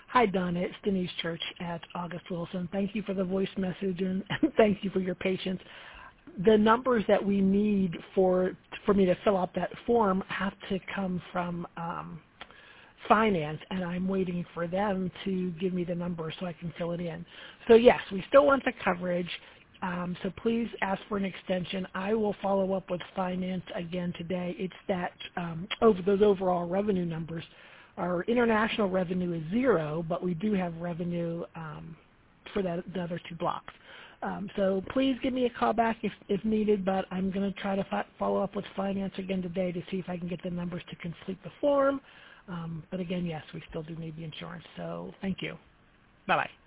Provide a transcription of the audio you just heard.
Hi, Donna. It's Denise Church at August Wilson. Thank you for the voice message, and thank you for your patience. The numbers that we need for me to fill out that form have to come from finance, and I'm waiting for them to give me the numbers so I can fill it in. So yes, we still want the coverage. So please ask for an extension. I will follow up with finance again today. It's that over those overall revenue numbers. Our international revenue is 0, but we do have revenue for the other 2 blocks. So please give me a call back if needed, but I'm going to try to follow up with finance again today to see if I can get the numbers to complete the form. But again, yes, we still do need the insurance. So thank you. Bye-bye.